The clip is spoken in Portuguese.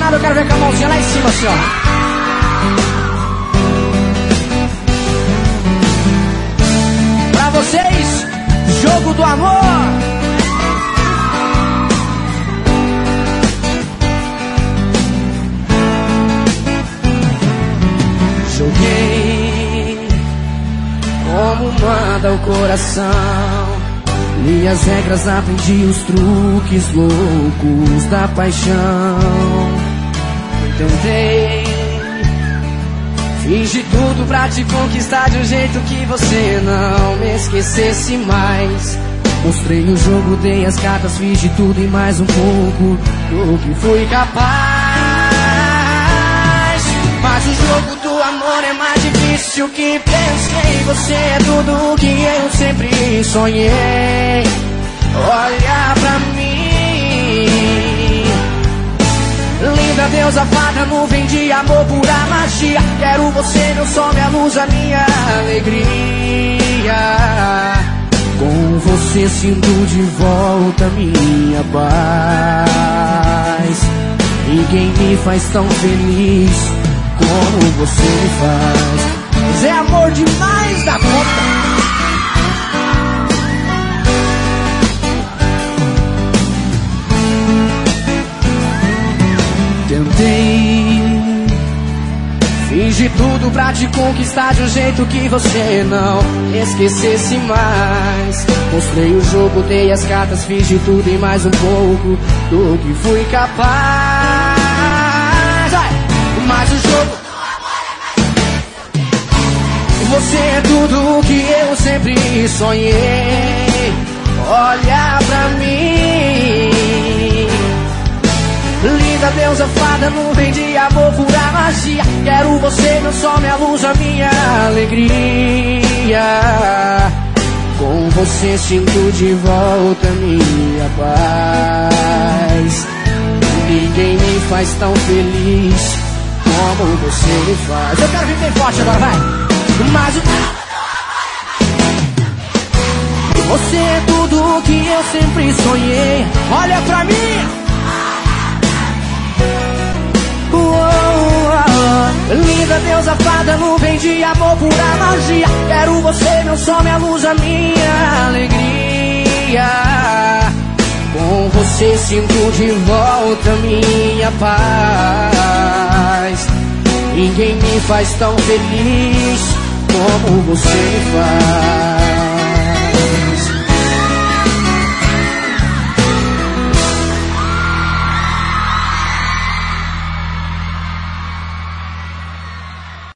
apaixonado, eu quero ver com a mãozinha lá em cima, assim, ó. Pra vocês, jogo do amor. Joguei como manda o coração. Li as regras, aprendi os truques loucos da paixão. Tentei, fiz de tudo pra te conquistar de um jeito que você não me esquecesse mais. Mostrei o jogo, dei as cartas, fiz de tudo e mais um pouco do que fui capaz. Mas o jogo do amor é mais difícil que pensei. Você é tudo o que eu sempre sonhei. Olha pra mim, linda deusa, fada, nuvem de amor, pura magia. Quero você, meu sol, minha luz, a minha alegria. Com você sinto de volta minha paz. Ninguém me faz tão feliz como você me faz. Mas é amor demais da conta. Tentei, fiz de tudo pra te conquistar de um jeito que você não esquecesse mais. Mostrei o jogo, dei as cartas, fiz de tudo e mais um pouco do que fui capaz. Mas o jogo do amor é mais... Você é tudo o que eu sempre sonhei. Olha pra mim, linda deusa, fada, nuvem de amor, pura magia. Quero você, meu sol, minha luz, a minha alegria. Com você sinto de volta minha paz. Ninguém me faz tão feliz como você me faz. Eu quero vir bem forte agora, vai. Mas você é tudo o que eu sempre sonhei. Olha pra mim. Linda deusa, fada, nuvem de amor, pura magia. Quero você, meu sol, minha luz, a minha alegria. Com você sinto de volta minha paz. Ninguém me faz tão feliz como você me faz.